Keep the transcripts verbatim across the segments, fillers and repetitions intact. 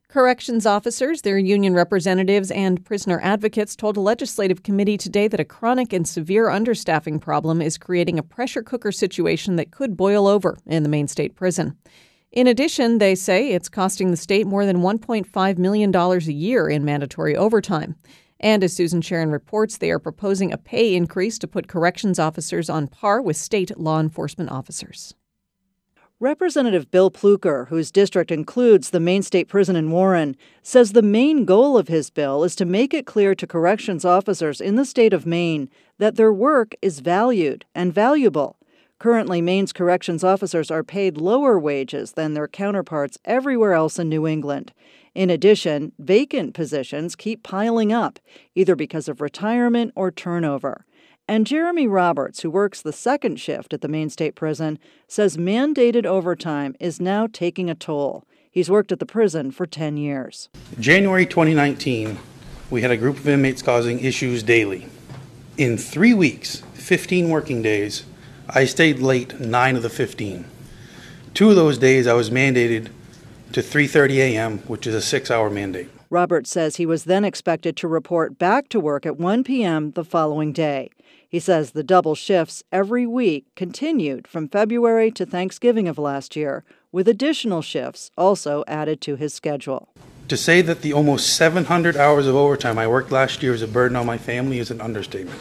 Corrections officers, their union representatives, and prisoner advocates told a legislative committee today that a chronic and severe understaffing problem is creating a pressure cooker situation that could boil over in the Maine State Prison. In addition, they say it's costing the state more than one point five million dollars a year in mandatory overtime. And as Susan Sharon reports, they are proposing a pay increase to put corrections officers on par with state law enforcement officers. Representative Bill Pluker, whose district includes the Maine State Prison in Warren, says the main goal of his bill is to make it clear to corrections officers in the state of Maine that their work is valued and valuable. Currently, Maine's corrections officers are paid lower wages than their counterparts everywhere else in New England. In addition, vacant positions keep piling up, either because of retirement or turnover. And Jeremy Roberts, who works the second shift at the Maine State Prison, says mandated overtime is now taking a toll. He's worked at the prison for ten years. January twenty nineteen, we had a group of inmates causing issues daily. In three weeks, fifteen working days, I stayed late nine of the fifteen. Two of those days I was mandated to three thirty a.m., which is a six-hour mandate. Roberts says he was then expected to report back to work at one p.m. the following day. He says the double shifts every week continued from February to Thanksgiving of last year, with additional shifts also added to his schedule. To say that the almost seven hundred hours of overtime I worked last year is a burden on my family is an understatement.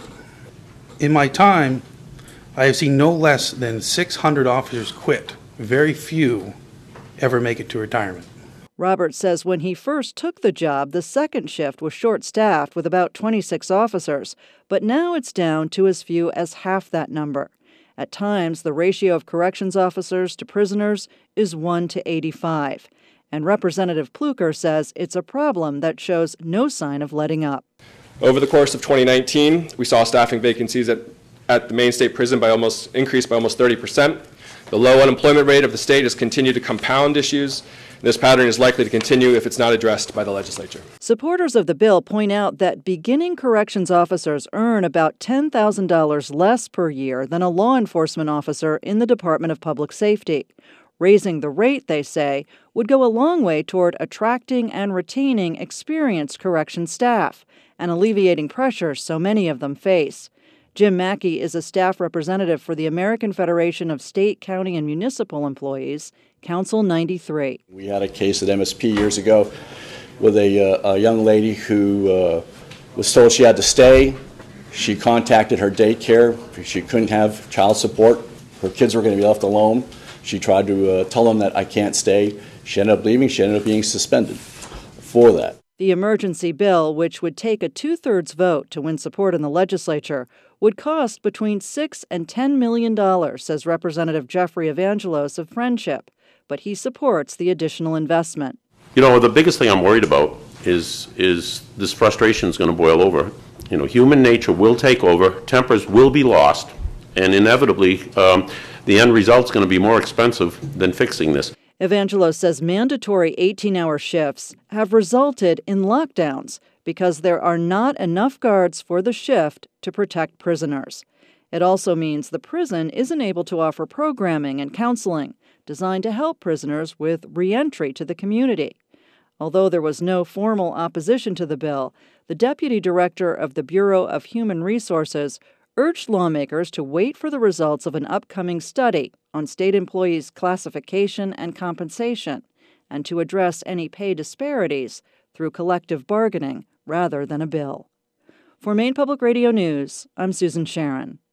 In my time, I have seen no less than six hundred officers quit. Very few ever make it to retirement. Roberts says when he first took the job, the second shift was short-staffed with about twenty-six officers, but now it's down to as few as half that number. At times, the ratio of corrections officers to prisoners is one to eighty-five. And Representative Pluker says it's a problem that shows no sign of letting up. Over the course of twenty nineteen, we saw staffing vacancies at, at the Maine State Prison by almost increased by almost thirty percent. The low unemployment rate of the state has continued to compound issues. This pattern is likely to continue if it's not addressed by the legislature. Supporters of the bill point out that beginning corrections officers earn about ten thousand dollars less per year than a law enforcement officer in the Department of Public Safety. Raising the rate, they say, would go a long way toward attracting and retaining experienced corrections staff and alleviating pressures so many of them face. Jim Mackey is a staff representative for the American Federation of State, County, and Municipal Employees, Council ninety-three. We had a case at M S P years ago with a, uh, a young lady who uh, was told she had to stay. She contacted her daycare. She couldn't have child support. Her kids were going to be left alone. She tried to uh, tell them that I can't stay. She ended up leaving. She ended up being suspended for that. The emergency bill, which would take a two-thirds vote to win support in the legislature, would cost between six and ten million dollars, says Representative Jeffrey Evangelos of Friendship. But he supports the additional investment. You know, the biggest thing I'm worried about is is this frustration is going to boil over. You know, human nature will take over, tempers will be lost, and inevitably um, the end result is going to be more expensive than fixing this. Evangelos says mandatory eighteen-hour shifts have resulted in lockdowns because there are not enough guards for the shift to protect prisoners. It also means the prison isn't able to offer programming and counseling designed to help prisoners with reentry to the community. Although there was no formal opposition to the bill, the deputy director of the Bureau of Human Resources urged lawmakers to wait for the results of an upcoming study on state employees' classification and compensation, and to address any pay disparities through collective bargaining rather than a bill. For Maine Public Radio News, I'm Susan Sharon.